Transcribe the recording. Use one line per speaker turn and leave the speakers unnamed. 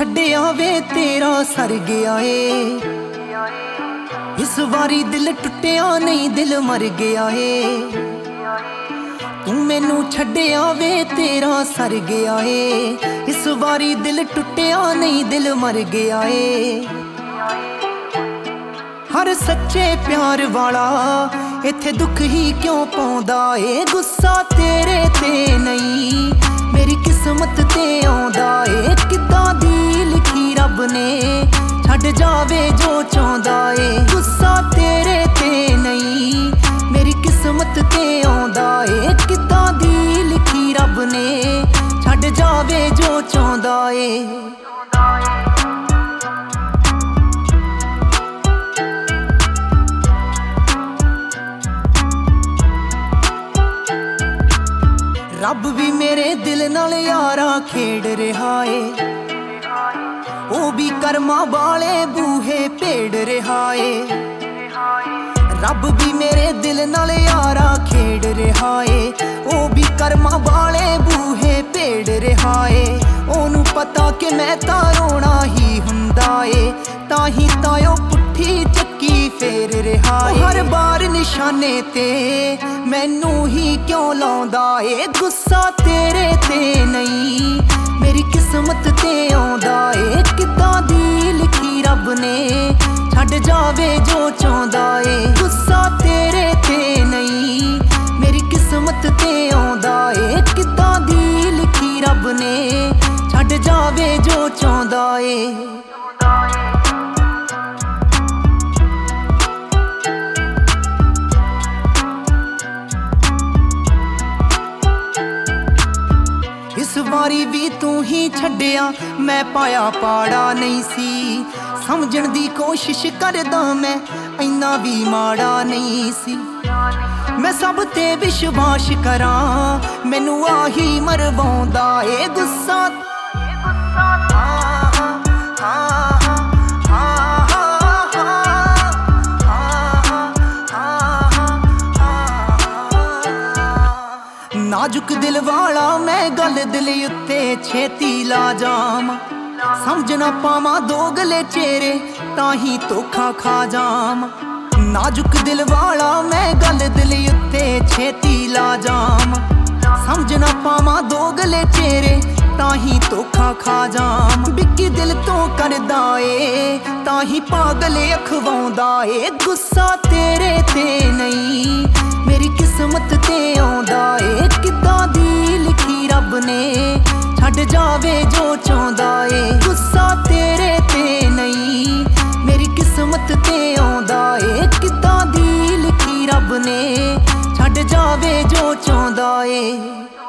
छड्डिया वे तेरा सर गया ए। इस वारी दिल टुटिया नहीं दिल मर गया ए। तू मैनू छड्डिया वे तेरा सर गया ए। इस वारी दिल टुटिया नहीं दिल मर गया ए। हर सच्चे प्यार वाला इत्थे दुख ही क्यों पाउंदा ए। गुस्सा तेरे ते नहीं मेरी किस्मत ते आउंदा ए। किद्दां दी लिखी रब ने छड्ड जावे जो चाहुंदा ए। गुस्सा तेरे ते नहीं मेरी किस्मत ते आउंदा ए। किद्दां दी लिखी रब ने छड्ड जावे जो चाहुंदा ए। रब भी मेरे दिल नाल यारा खेड़ रहा है। वो भी कर्मा वाले बूहे पेड़ रहा है। रब भी मेरे दिल नाल यारा खेड़ रहा है। वो भी कर्मा वाले बूहे पेड़ रहा है। ओनू पता कि मैं तां रोना ही हुंदा है। ताही तायो पुट्ठी चक्की फेर रहा है। हर बार निशाने ते मैनू ही क्यों लाउंदा ए। गुस्सा तेरे ते नहीं मेरी किस्मत ते आउंदा ए। किद्दां दी लिखी रब ने छड्ड जावे जो चाहुंदा ए। गुस्सा तेरे ते नहीं मेरी किस्मत ते आउंदा ए। किद्दां दी लिखी रब ने छड्ड जावे जो चाहुंदा ए। इस वारी भी तू ही छड्डिया मैं पाया पाड़ा नहीं सी। समझण दी कोशिश करदा मैं इन्ना भी माड़ा नहीं सी। मैं सब ते विश्वास करां मैनू आही मरवाउंदा ए। गुस्सा नाजुक दिल वाला मैं गल दिल उत्ते छेती ला जावां। समझ ना पावां दोगले चेहरे ताही धोखा खा जावां। नाजुक दिल वाला मैं गल दिल उत्ते छेती ला जावां। समझ ना पावां दोगले चेहरे ताही धोखा खा जावां। बिक्की दिल तो करदा ए ताही पागल अखवाउंदा ए। गुस्सा तेरे ते नहीं मेरी किस्मत ते आउंदा ए। किद्दां दी लिखी रब ने छड्ड जावे जो चाहुंदा ए। गुस्सा तेरे ते नहीं मेरी किस्मत ते आउंदा ए। किद्दां दी लिखी रब ने छड्ड जावे जो चाहुंदा ए।